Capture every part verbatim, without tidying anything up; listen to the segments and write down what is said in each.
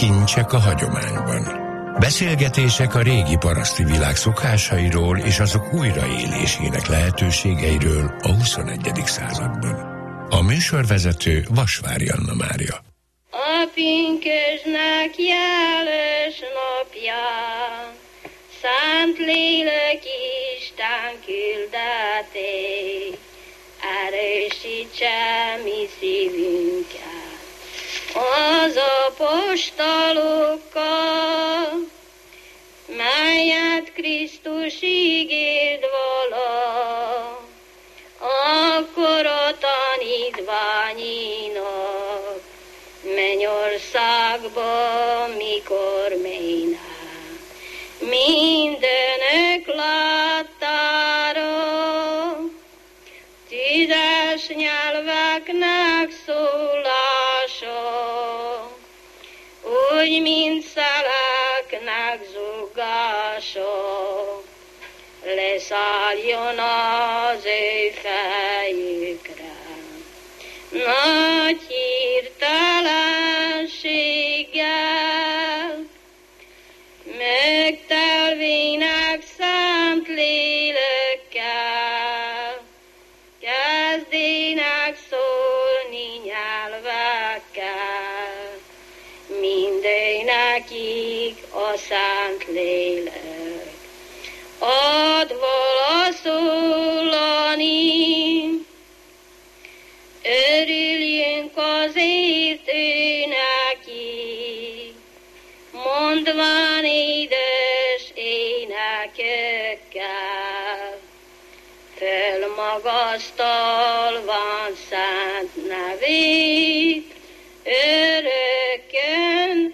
Kincsek a hagyományban. Beszélgetések a régi paraszti világ szokásairól és azok újraélésének lehetőségeiről a huszonegyedik században. A műsorvezető Vasvári Anna Mária. A pünkösdnek jeles napján Szent Lélek Isten küldeték, erősítse mi szívünket az apostolokkal, melyet Krisztus ígért vala, akkor a tanítványinak mennyországba mikor mélynek. Mindenek láttára tüzes nyelveknek szólása, úgy, mint szeleknek zúgása, leszálljon az ő fejükre. Nagy hirtelenséggel megtelvének szent lélekkel, kezdének szólni nyelvekkel, mindenekig a szent lélek ad válaszolni. Örüljünk azért ő neki, mondván édes énekekkel, fölmagasztalván szent nevét, örökkön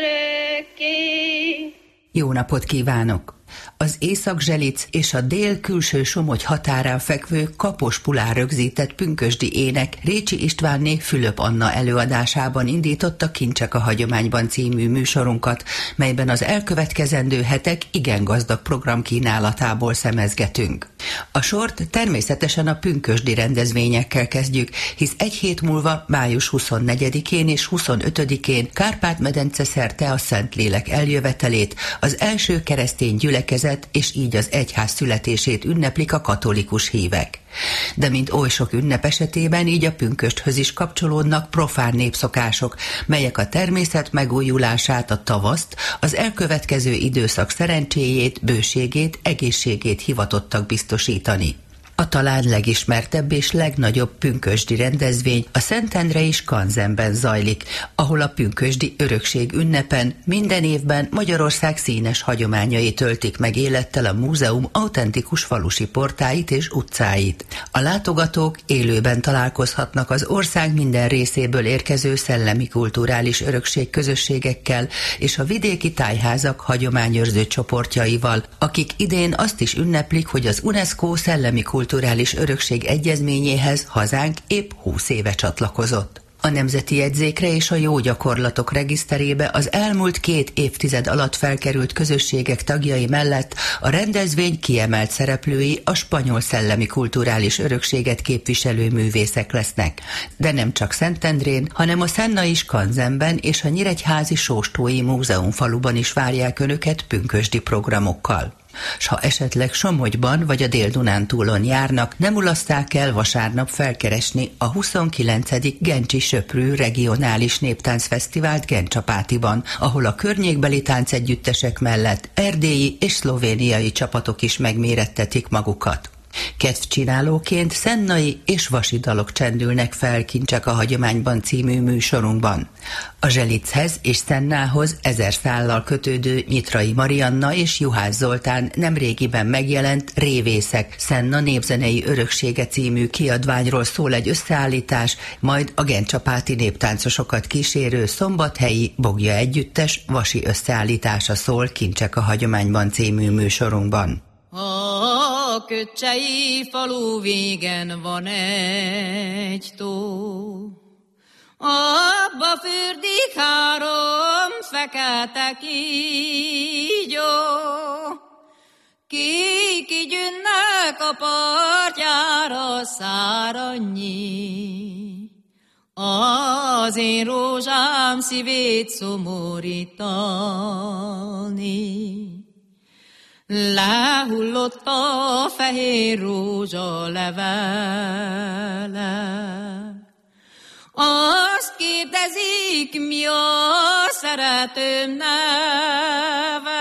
örökké. Jó napot kívánok! Az Észak-Zselic és a dél külső Somogy határán fekvő Kapospulán rögzített pünkösdi ének Récsi Istvánné Fülöp Anna előadásában indította Kincsek a hagyományban című műsorunkat, melyben az elkövetkezendő hetek igen gazdag programkínálatából szemezgetünk. A sort természetesen a pünkösdi rendezvényekkel kezdjük, hisz egy hét múlva, május huszonnegyedikén és huszonötödikén Kárpát-medence szerte a Szentlélek eljövetelét, az első keresztény gyülekezet és így az egyház születését ünneplik a katolikus hívek. De mint oly sok ünnep esetében, így a pünkösthöz is kapcsolódnak profán népszokások, melyek a természet megújulását, a tavaszt, az elkövetkező időszak szerencséjét, bőségét, egészségét hivatottak biztosítani. A talán legismertebb és legnagyobb pünkösdi rendezvény a Szentendrei Skanzenben zajlik, ahol a pünkösdi örökség ünnepen minden évben Magyarország színes hagyományai töltik meg élettel a múzeum autentikus falusi portáit és utcáit. A látogatók élőben találkozhatnak az ország minden részéből érkező szellemi kulturális örökség közösségekkel és a vidéki tájházak hagyományőrző csoportjaival, akik idén azt is ünneplik, hogy az UNESCO szellemi kulturális kulturális örökség egyezményéhez hazánk épp húsz éve csatlakozott. A nemzeti jegyzékre és a jó gyakorlatok regiszterébe az elmúlt két évtized alatt felkerült közösségek tagjai mellett a rendezvény kiemelt szereplői a spanyol szellemi kulturális örökséget képviselő művészek lesznek. De nem csak Szentendrén, hanem a Szennai Skanzenben és a Nyíregyházi Sóstói Múzeumfaluban is várják önöket pünkösdi programokkal. S ha esetleg Somogyban vagy a Dél-Dunántúlon járnak, nem mulaszták el vasárnap felkeresni a huszonkilencedik Gencsi Söprű Regionális Néptáncfesztivált Gencsapátiban, ahol a környékbeli táncegyüttesek mellett erdélyi és szlovéniai csapatok is megmérettetik magukat. Kedvcsinálóként szennai és vasi dalok csendülnek fel Kincsek a hagyományban című műsorunkban. A Zselichez és Szennához ezer szállal kötődő Nyitrai Marianna és Juhász Zoltán nemrégiben megjelent Révészek Szenna népzenei öröksége című kiadványról szól egy összeállítás, majd a gencsapáti néptáncosokat kísérő szombathelyi Bogja együttes vasi összeállítása szól Kincsek a hagyományban című műsorunkban. A Köcsei falu végen van egy tó, abba fürdik három fekete kígyó, kik igyünnek a partjára szárannyi, az én rózsám szívét szomorítani. Lehullott a fehér rózsa levele. Azt kérdezik, mi a szeretőm neve.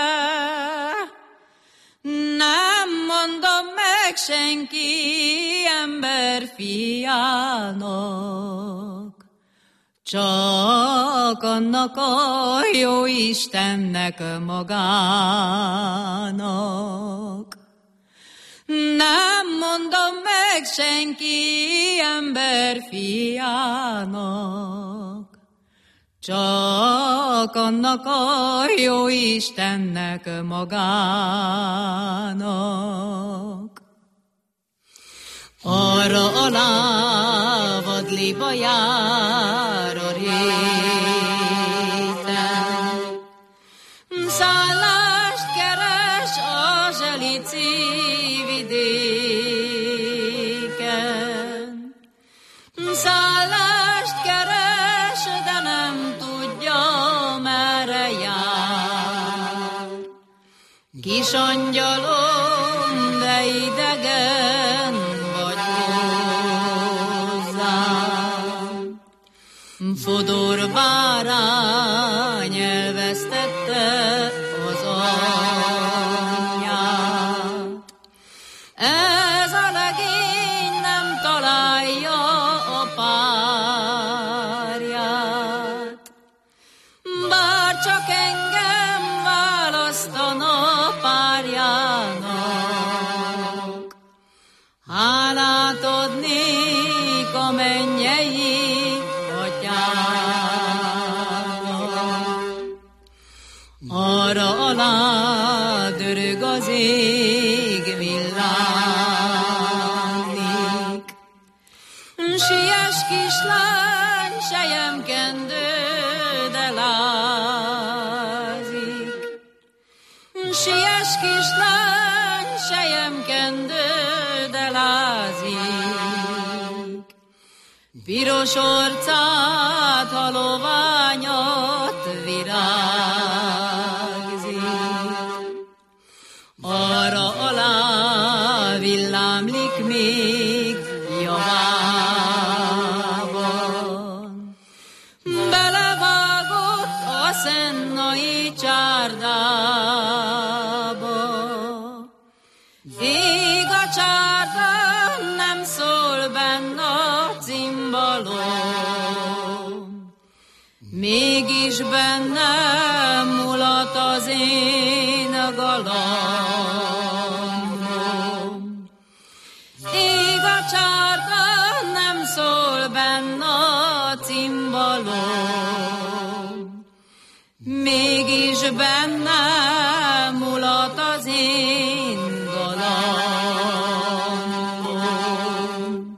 Nem mondom meg senki ember fiának, csak annak a jó Istennek magának. Nem mondom meg senki ember fiának, csak annak a jó Istennek magának. Arra a lávadliba jár a réten, szállást keres a zselici vidéken. Szállást keres, de nem tudja, merre jár. Kis angyalom, de idegen vagy hozzám. Fodor bárány elvesztette az anyját. Ez a legény nem találja a párját. Bár csak engem választana párjának, hálát adnék a mennyei atyának. Arra alá dörög az ég villámlik. Siess kislány, selyemkendő, de lázik. Siess kislány, selyemkendő, de lázik. Piros orcát, haloványat virágzik. Arra alá villámlik még javában. Belevágott a szennai csárdába. Ég a csárdán, nem szól benne a cimbalom. Mégis bennem mulat az én galambom. Ég a csárdán, nem szól benne a cimbalom. Mégis bennem mulat az én galambom.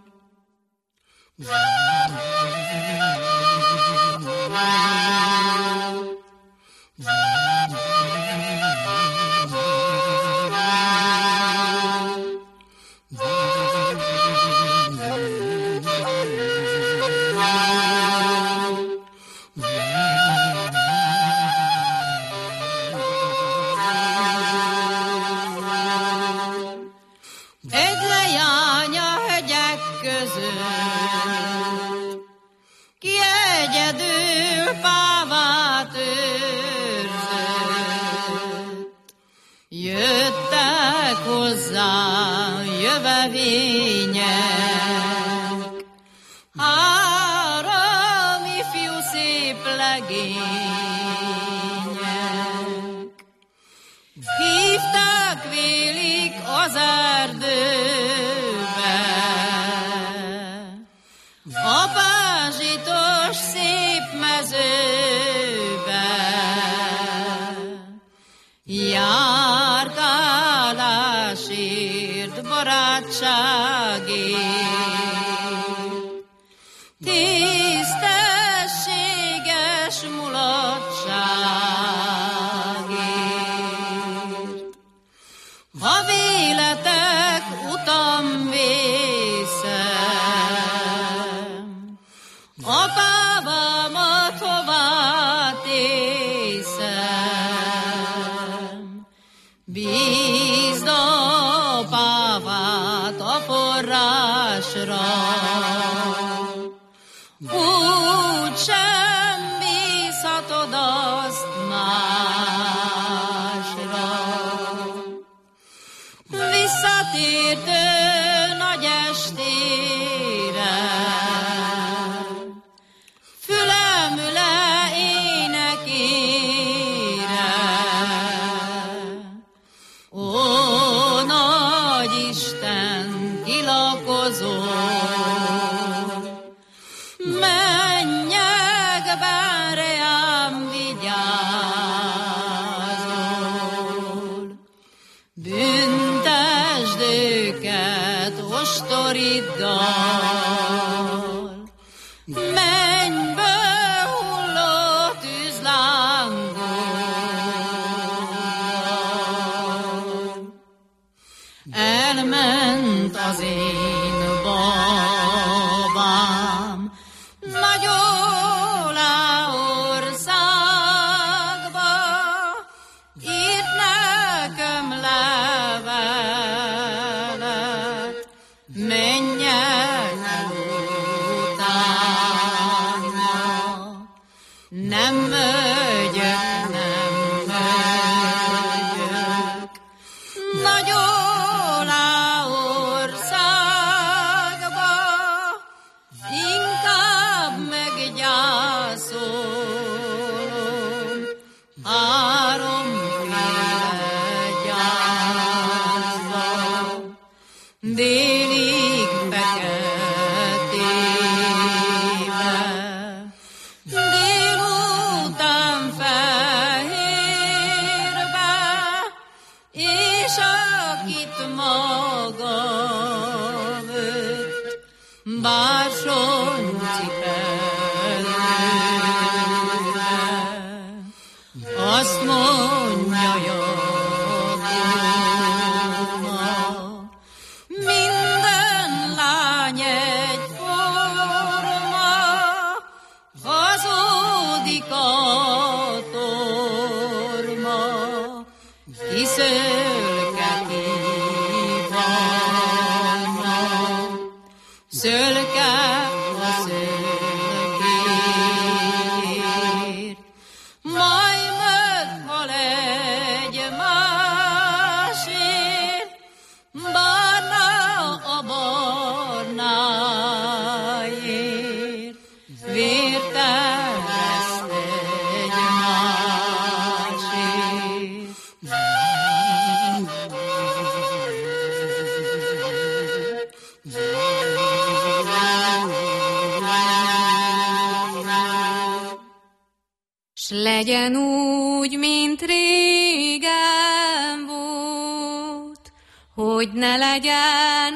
Egy lejány a hegyek között, ki egyedül pávát őrzött. Jöttek hozzá jövevények, három ifjú szép legények. Hívták vélik az erdőbe, a pázsitos szép mezőbe. Járkálásért, barátságért, tisztességes mulatságért. Ha véletek utam vészem, a dal. Mennyből hulló tűzlángol, elment az én babám nagy országba, írt nekem levelet, menjek utána. Nem megyek, nem megyek nagy országba, inkább meggyászolom háromféle gyászba. Délig feketébe, délután fehérbe, és akit maga vött, bársonycipelőbe, azt mondja, Jakoma, minden lány egyforma, hazudik a torma, kiszölketi valma, szölke a szölkért, majd meghal egy másért, barna a barnáért, vértereszt egy másért. S legyen úgy, mint régen volt, hogy ne legyen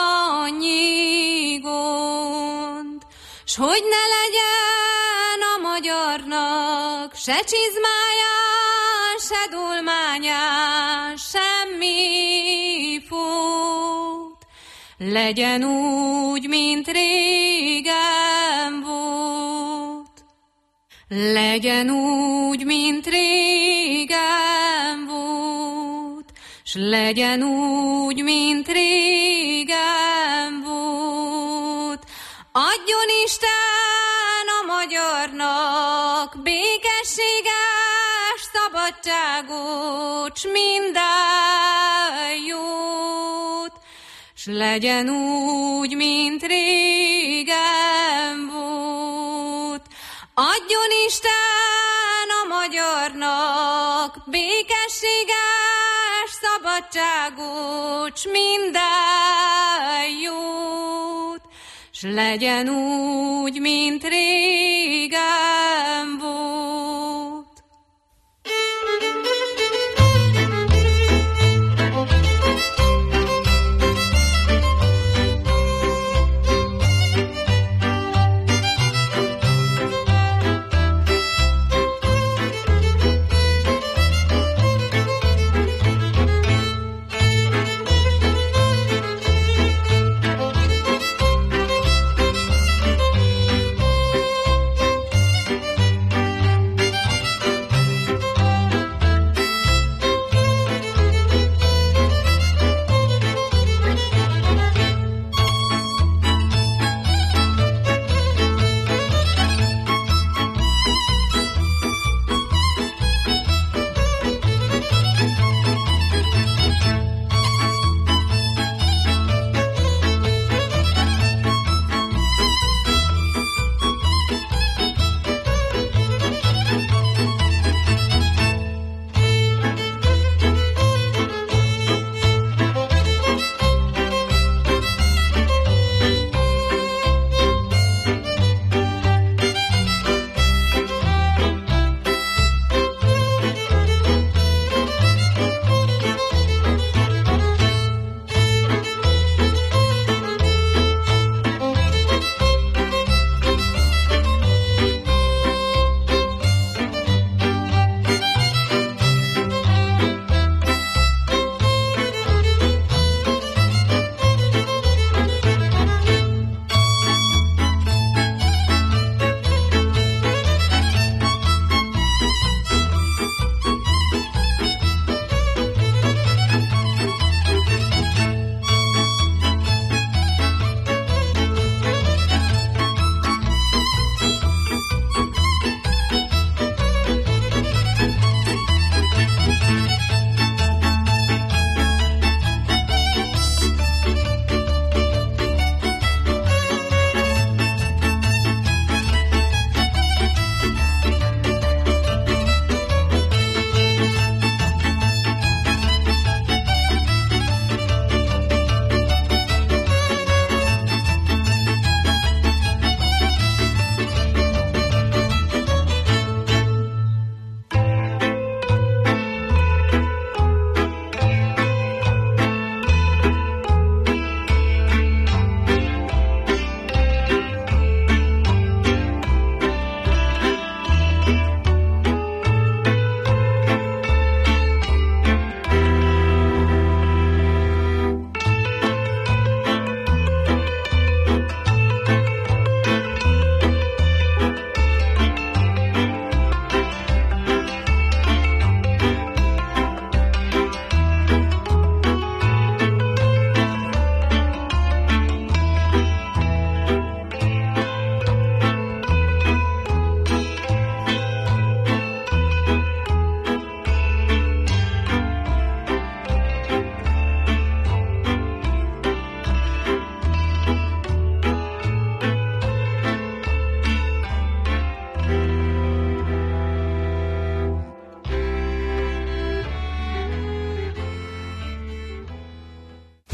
annyi gond, s hogy ne legyen a magyarnak se csizmáján, se dolmányán, semmi fót. Legyen úgy, mint régen volt. Legyen úgy, mint régen volt, s legyen úgy, mint régen volt. Adjon Isten a magyarnak békességes szabadságot, s minden jót, s legyen úgy, mint régen volt. Adjon Isten a magyarnak békességes szabadságot, s minden jót, s legyen úgy, mint régen volt.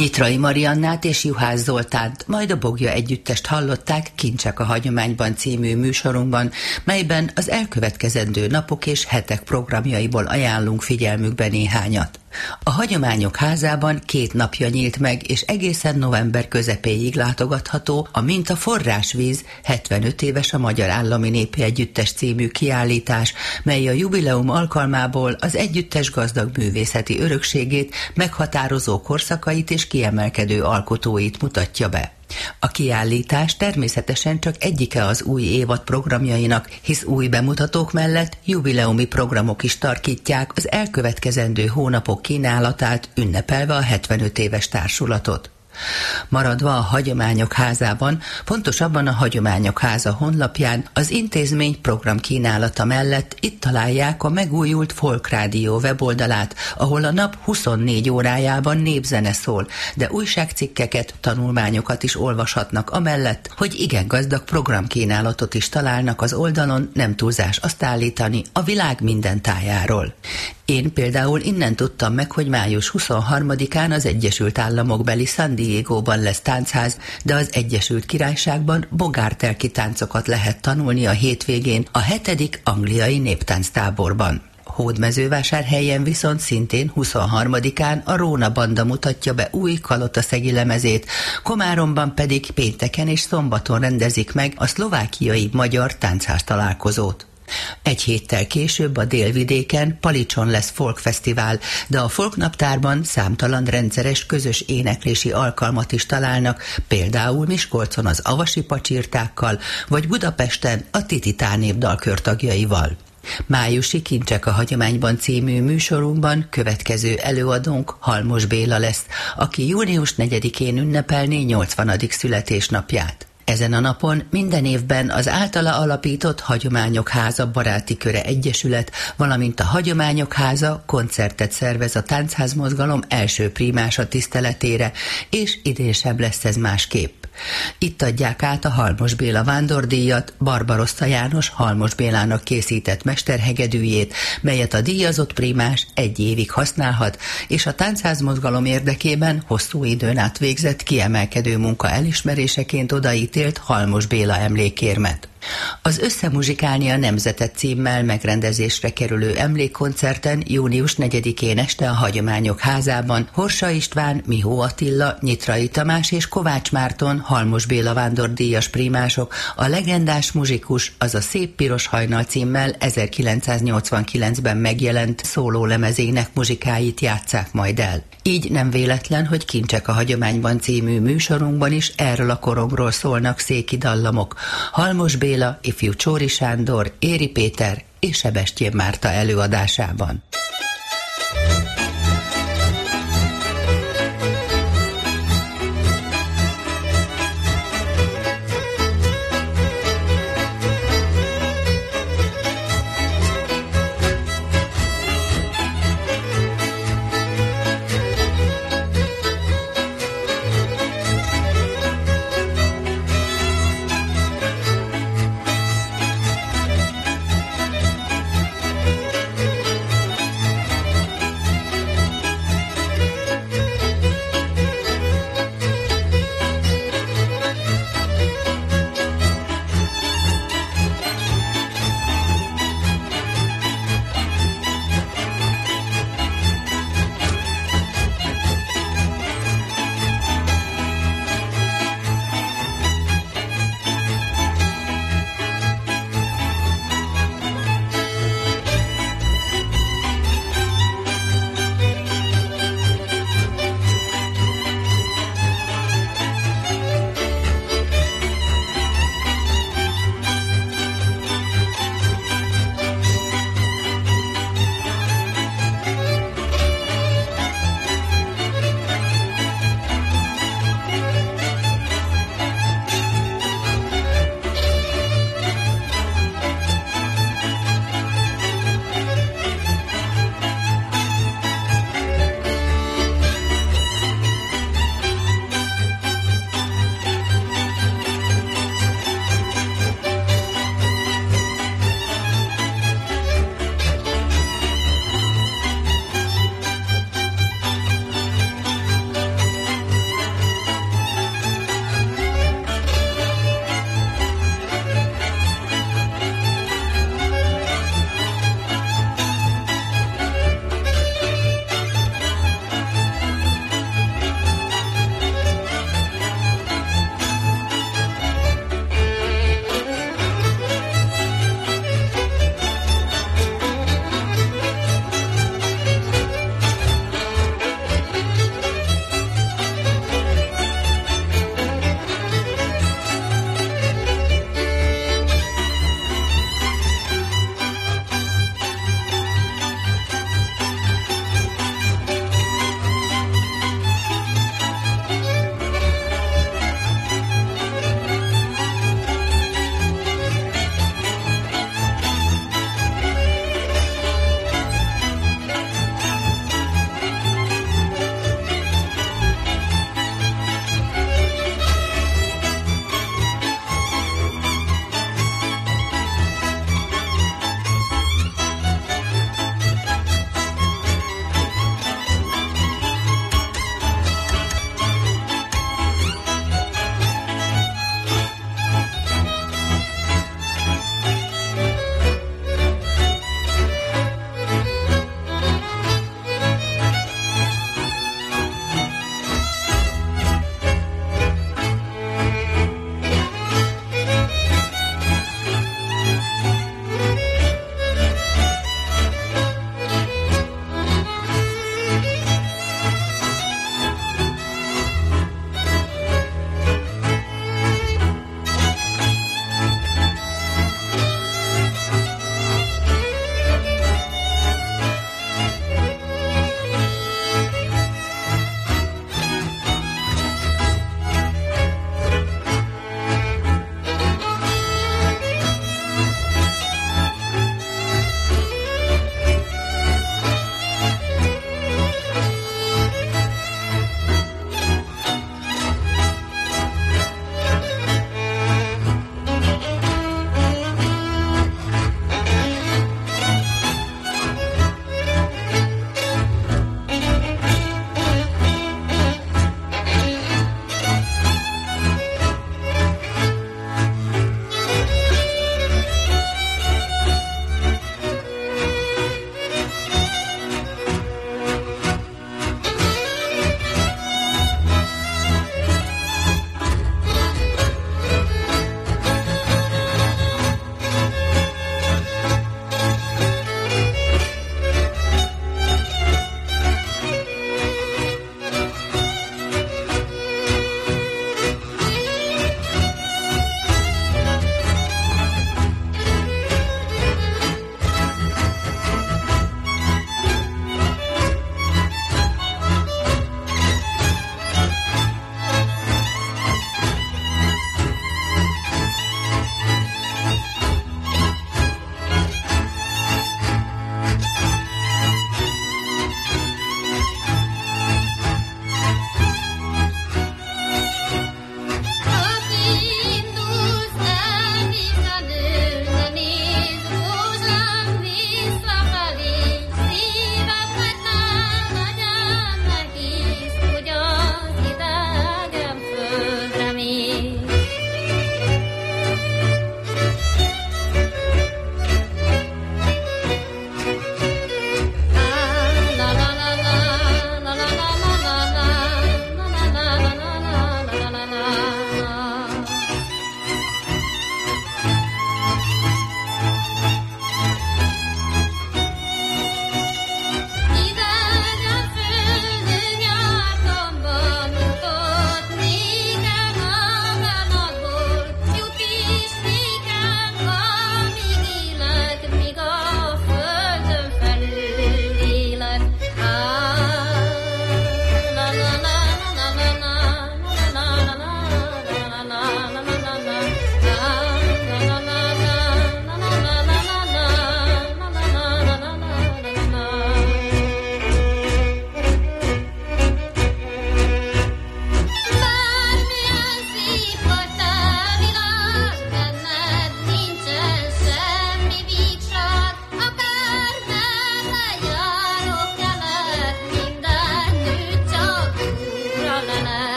Nyitrai Mariannát és Juhász Zoltánt, majd a Bogja együttest hallották Kincsek a hagyományban című műsorunkban, melyben az elkövetkezendő napok és hetek programjaiból ajánlunk figyelmükbe néhányat. A Hagyományok Házában két napja nyílt meg, és egészen november közepéig látogatható a Mint a forrásvíz hetvenöt éves a Magyar Állami Népi Együttes című kiállítás, mely a jubileum alkalmából az együttes gazdag művészeti örökségét, meghatározó korszakait és kiemelkedő alkotóit mutatja be. A kiállítás természetesen csak egyike az új évad programjainak, hisz új bemutatók mellett jubileumi programok is tarkítják az elkövetkezendő hónapok kínálatát, ünnepelve a hetvenöt éves társulatot. Maradva a Hagyományok Házában, pontosabban a Hagyományok Háza honlapján az intézmény programkínálata mellett itt találják a megújult Folk Rádió weboldalát, ahol a nap huszonnégy órájában népzene szól, de újságcikkeket, tanulmányokat is olvashatnak amellett, hogy igen gazdag programkínálatot is találnak az oldalon, nem túlzás azt állítani, a világ minden tájáról. Én például innen tudtam meg, hogy május huszonharmadikán az Egyesült Államokbeli San Diegóban lesz táncház, de az Egyesült Királyságban bogártelki táncokat lehet tanulni a hétvégén a hetedik angliai néptánctáborban. Hódmezővásárhelyen viszont szintén huszonharmadikán a Róna Banda mutatja be új kalotaszegi lemezét, Komáromban pedig pénteken és szombaton rendezik meg a szlovákiai magyar táncház találkozót. Egy héttel később a délvidéken Palicson lesz folkfesztivál, de a folknaptárban számtalan rendszeres közös éneklési alkalmat is találnak, például Miskolcon az Avasi Pacsirtákkal, vagy Budapesten a Tititán népdalkör tagjaival. Májusi Kincsek a hagyományban című műsorunkban következő előadónk Halmos Béla lesz, aki június negyedikén ünnepelné nyolcvanadik születésnapját. Ezen a napon minden évben az általa alapított Hagyományok Háza Baráti Köre Egyesület, valamint a Hagyományok Háza koncertet szervez a táncházmozgalom első primása tiszteletére, és idén sem lesz ez másképp. Itt adják át a Halmos Béla vándordíjat, Barbarossa János Halmos Bélának készített mesterhegedűjét, melyet a díjazott primás egy évig használhat, és a táncházmozgalom érdekében hosszú időn át végzett kiemelkedő munka elismeréseként odaítélt Halmos Béla emlékérmet. Az Összemuzsikálni a Nemzetet címmel megrendezésre kerülő emlékkoncerten június negyedikén este a Hagyományok Házában Horsa István, Mihó Attila, Nyitrai Tamás és Kovács Márton Halmos Béla vándordíjas primások a legendás muzsikus, az a Szép Piros Hajnal címmel ezerkilencszáznyolcvankilencben megjelent szólólemezének muzsikáit játsszák majd el. Így nem véletlen, hogy Kincsek a hagyományban című műsorunkban is erről a korongról szólnak széki dallamok. Halmos Béla, ifjú Csóri Sándor, Éri Péter és Sebestyén Márta előadásában.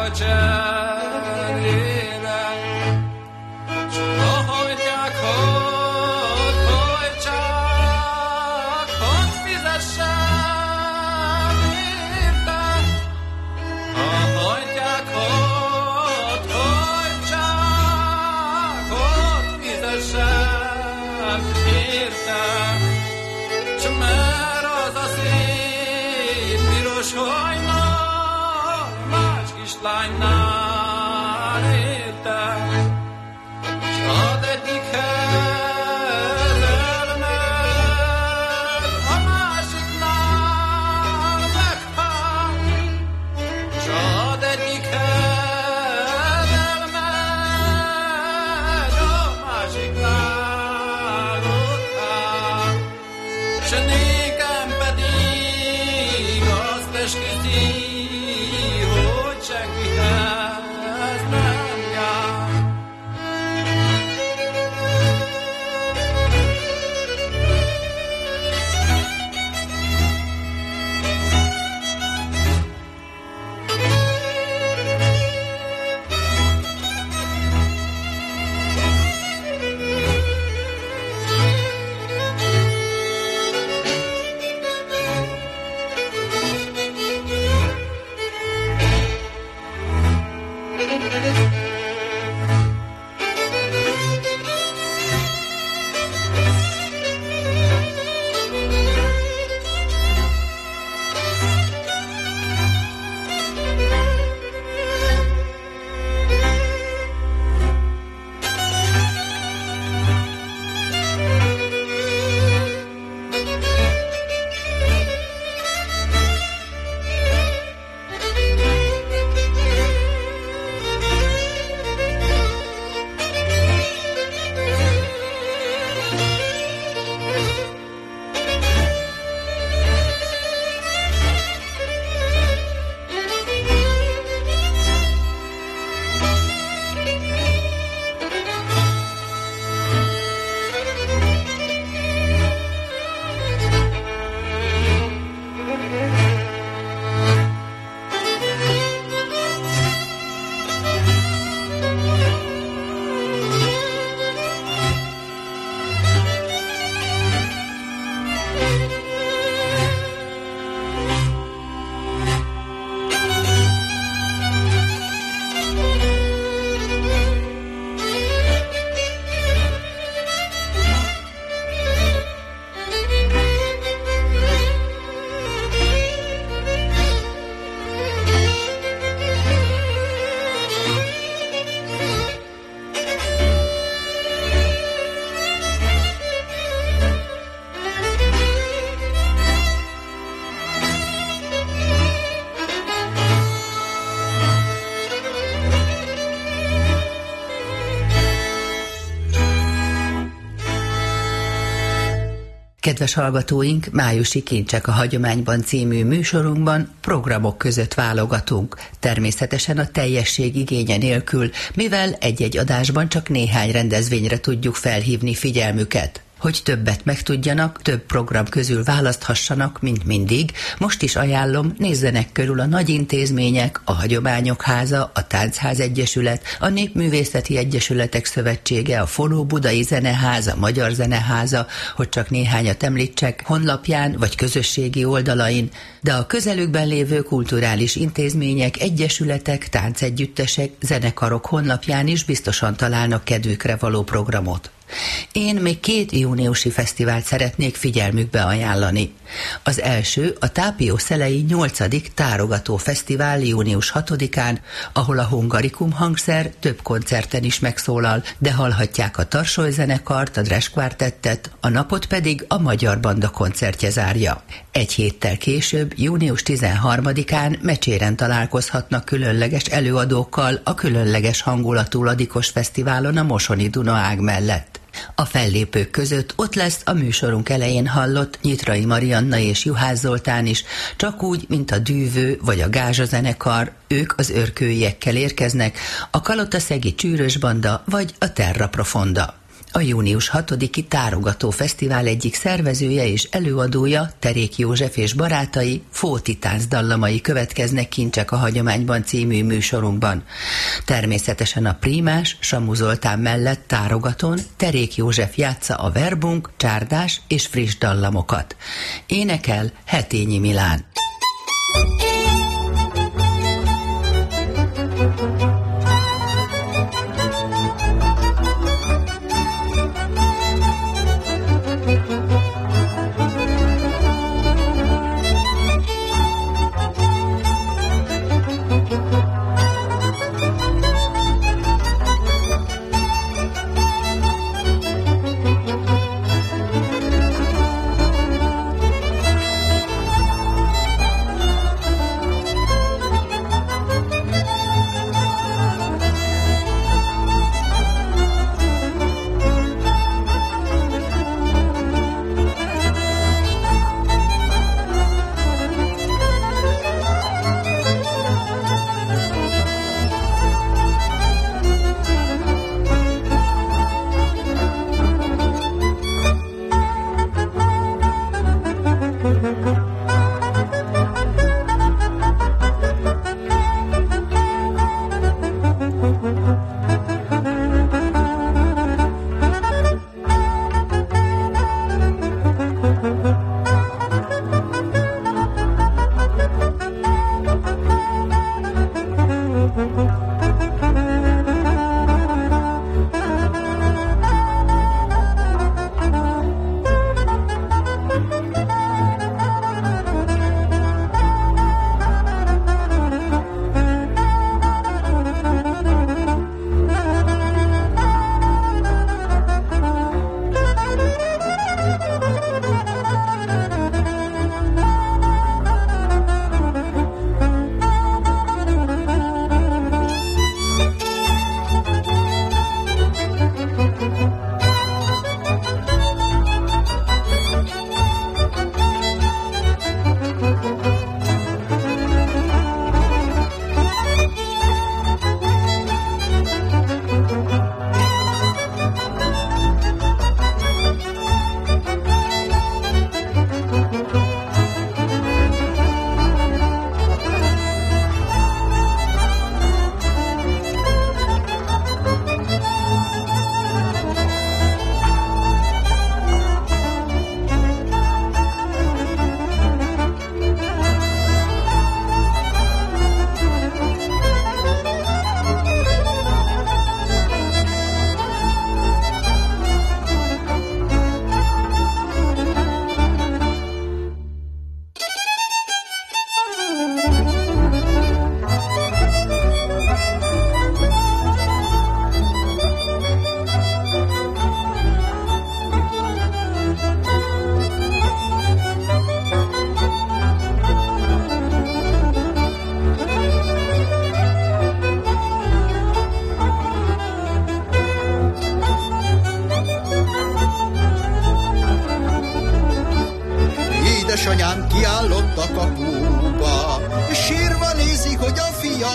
Kedves hallgatóink, Májusi kincsek a hagyományban című műsorunkban programok között válogatunk, természetesen a teljesség igénye nélkül, mivel egy-egy adásban csak néhány rendezvényre tudjuk felhívni figyelmüket. Hogy többet megtudjanak, több program közül választhassanak, mint mindig, most is ajánlom, nézzenek körül a nagy intézmények, a Hagyományok Háza, a Táncház Egyesület, a Népművészeti Egyesületek Szövetsége, a Fonó Budai Zeneház, a Magyar Zeneháza, hogy csak néhányat említsek, honlapján vagy közösségi oldalain, de a közelükben lévő kulturális intézmények, egyesületek, táncegyüttesek, zenekarok honlapján is biztosan találnak kedvükre való programot. Én még két júniusi fesztivált szeretnék figyelmükbe ajánlani. Az első a Tápió Szelei nyolcadik Tárogató Fesztivál június hatodikán, ahol a Hungarikum hangszer több koncerten is megszólal, de hallhatják a Tarsoly zenekart, a Dres Quartettet, a napot pedig a Magyar Banda koncertje zárja. Egy héttel később, június tizenharmadikán Mecséren találkozhatnak különleges előadókkal a különleges hangulatú Ladikos Fesztiválon a Mosoni Duna ág mellett. A fellépők között ott lesz a műsorunk elején hallott Nyitrai Marianna és Juhász Zoltán is, csak úgy, mint a Dűvő vagy a Gázsa zenekar, ők az örkőiekkel érkeznek, a Kalotaszegi Csűrös Banda vagy a Terra Profonda. A június hatodiki Tárogató Fesztivál egyik szervezője és előadója, Terék József és barátai Fóti táncdallamai következnek Kincsek a hagyományban című műsorunkban. Természetesen a prímás Samu Zoltán mellett Tárogatón Terék József játsza a verbunk, csárdás és friss dallamokat. Énekel Hetényi Milán. Édesanyám kiállott a kapuba, és sírva nézik, hogy a fia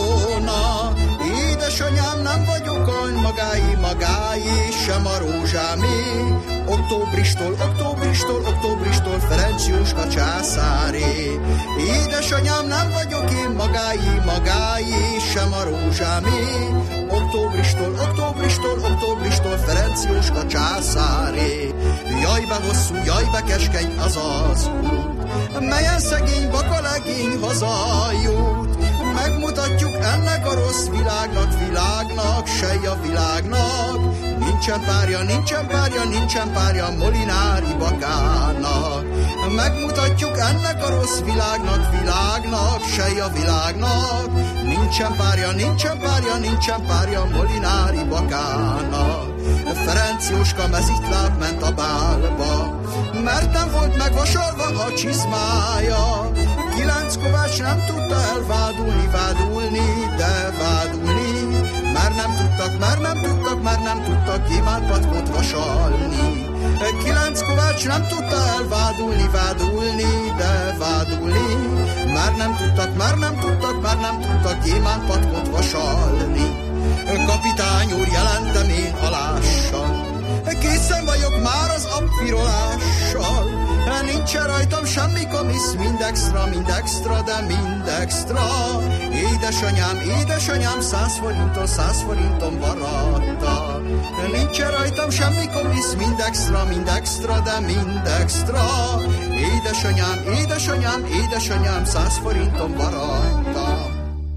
katona. Édesanyám, nem vagyok a magái, magái, sem a rózsámé. Októbristól, októbristól, októbristól Ferenc Jóska császáré. Édesanyám, nem vagyok én magái, magái, sem a rózsámé. Októbristól, októbristól, októbristól Ferenc Jóska császáré. Jajbe hosszú, jajbe keskeny az az út, melyen szegény bakalegény hazajut. Megmutatjuk ennek a rossz világnak, világnak, sej a világnak. Nincsen párja, nincsen párja, nincsen párja Molinári Bakának. Megmutatjuk ennek a rossz világnak, világnak, sej a világnak. Nincsen párja, nincsen párja, nincsen párja Molinári Bakának. Ferenc Jóska mezitláb ment a bálba, mert nem volt megvasalva a csizmája. Kilenc kovács nem tudta elvádulni, vádulni, de vádulni. Már nem tudtak, már nem tudtak, már nem tudtak gyémántpatkót vasalni. Kilenc kovács nem tudta elvádulni, vádulni, de vádulni. Már nem tudtak, már nem tudtak, már nem tudtak gyémántpatkót vasalni. Kapitány úr, jelentem én halással, Készen vagyok már az apfirolással, nincsen rajtam semmi komisz, mind extra, mind extra, de mind extra. Édesanyám, édesanyám, száz forinton, száz forinton baratta. Nincsen rajtam semmi komisz, mind extra, mind extra, de mind extra. Édesanyám, édesanyám, édesanyám, száz forinton baratta.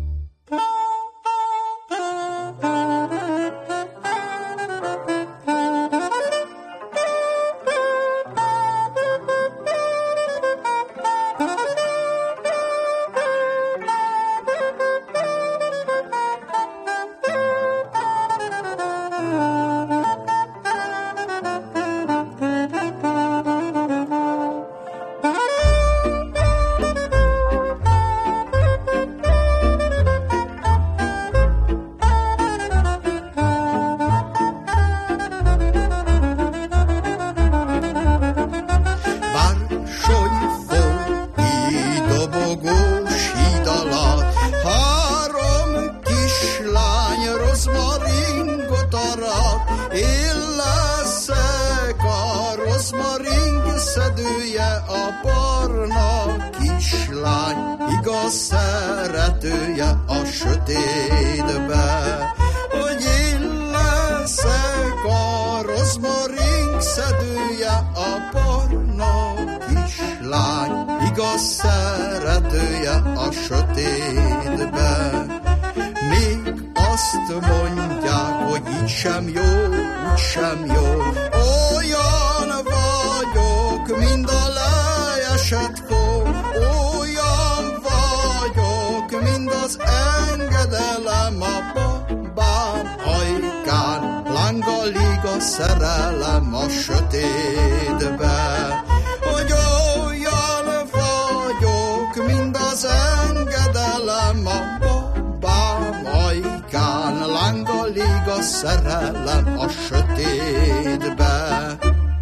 Szerelem a sötétbe, hogy olyan vagyok, mint az engedelem a babám ajkán, lángolig a szerelem a sötétbe.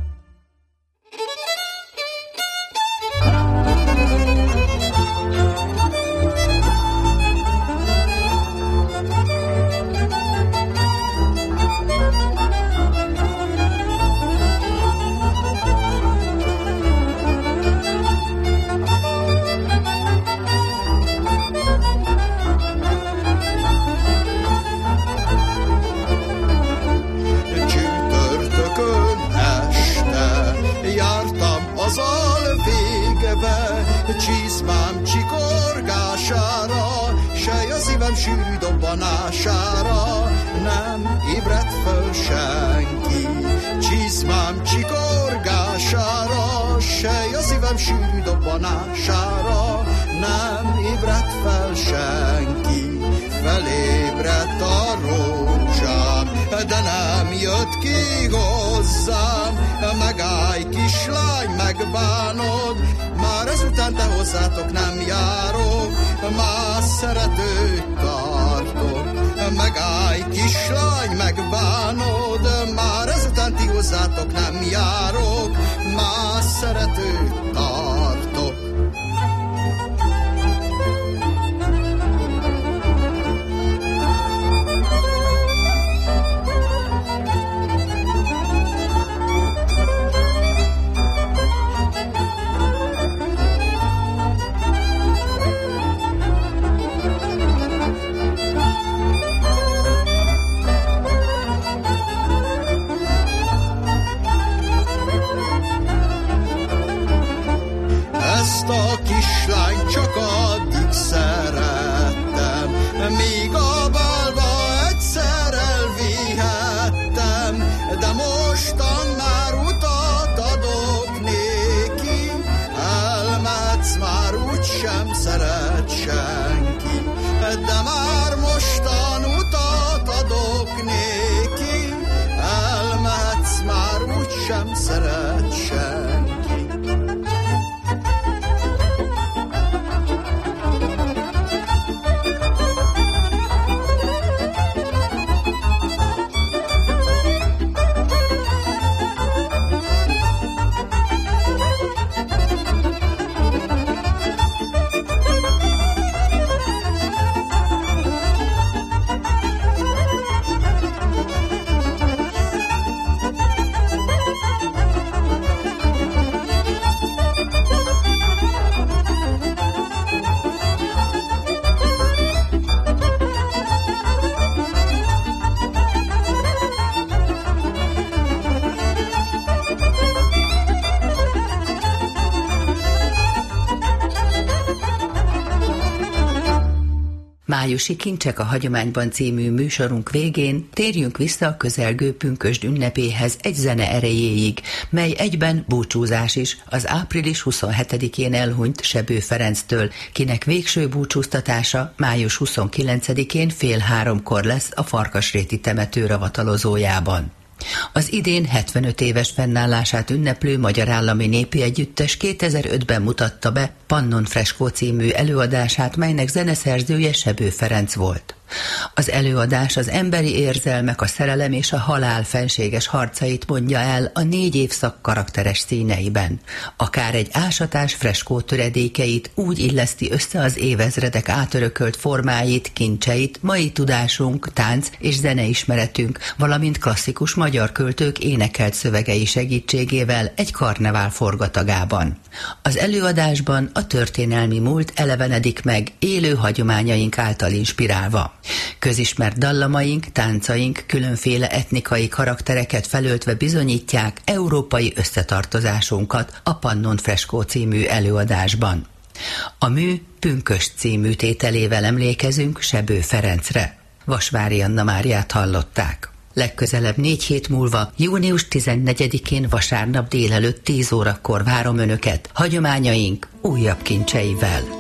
Csizmám csikorgására, sej a szívem sűrű dobbanására nem ébredt föl senki. Csizmám csikorgására, sej a szívem sűrű dobbanására nem ébredt fel senki. Felébredt a rózsám, de nem jött ki hozzám. Megállj, kislány, megbánod, már ezután te hozzátok nem járok, más szeretőt tartok. Megállj, kislány, megbánod, már ezután ti hozzátok nem járok, más szeretőt tartok. Ezt a kislányt csak addig szerettem, míg a bálba egyszer elvihettem, de mostan már utat adok néki, elmetsz, már úgysem szeret senki, de már mostan utat adok néki, elmetsz, már úgysem szeret senki. Májusi Kincsek a hagyományban című műsorunk végén térjünk vissza a közelgő pünkösd ünnepéhez egy zene erejéig, mely egyben búcsúzás is az április huszonhetedikén elhunyt Sebő Ferenctől, kinek végső búcsúztatása május huszonkilencedikén fél háromkor lesz a Farkasréti temető ravatalozójában. Az idén hetvenöt éves fennállását ünneplő Magyar Állami Népi Együttes kétezer-ötben mutatta be Pannon Freskó című előadását, melynek zeneszerzője Sebő Ferenc volt. Az előadás az emberi érzelmek, a szerelem és a halál fenséges harcait mondja el a négy évszak karakteres színeiben. Akár egy ásatás Freskó töredékeit úgy illeszti össze az évezredek átörökölt formáit, kincseit, mai tudásunk, tánc és zeneismeretünk, valamint klasszikus magyar költők énekelt szövegei segítségével egy karnevál forgatagában. Az előadásban a történelmi múlt elevenedik meg, élő hagyományaink által inspirálva. Közismert dallamaink, táncaink különféle etnikai karaktereket felöltve bizonyítják európai összetartozásunkat a Pannon Freskó című előadásban. A mű Pünkösd című tételével emlékezünk Sebő Ferencre. Vasvári Anna Máriát hallották. Legközelebb négy hét múlva, június tizennegyedikén vasárnap délelőtt tíz órakor várom Önöket hagyományaink újabb kincseivel.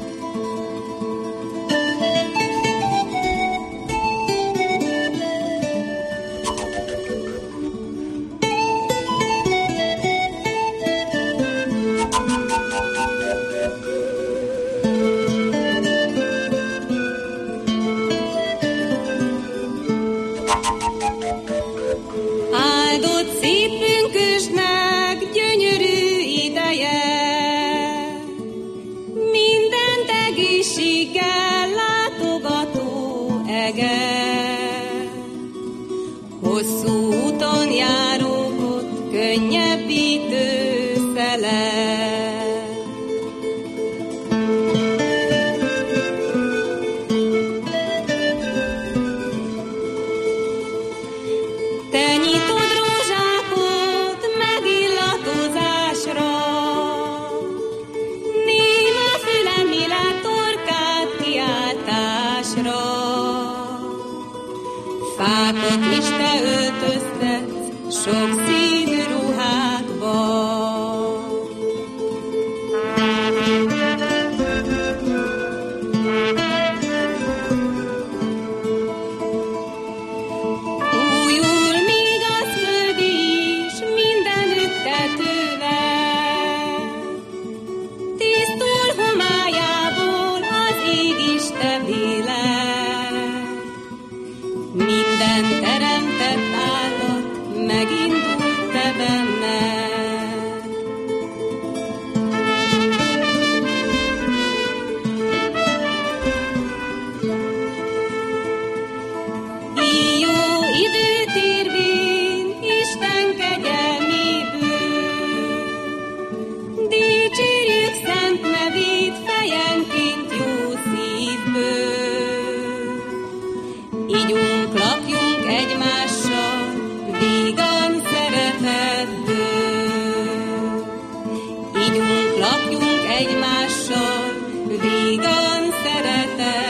Lakjunk egymással, vígan szeretetből.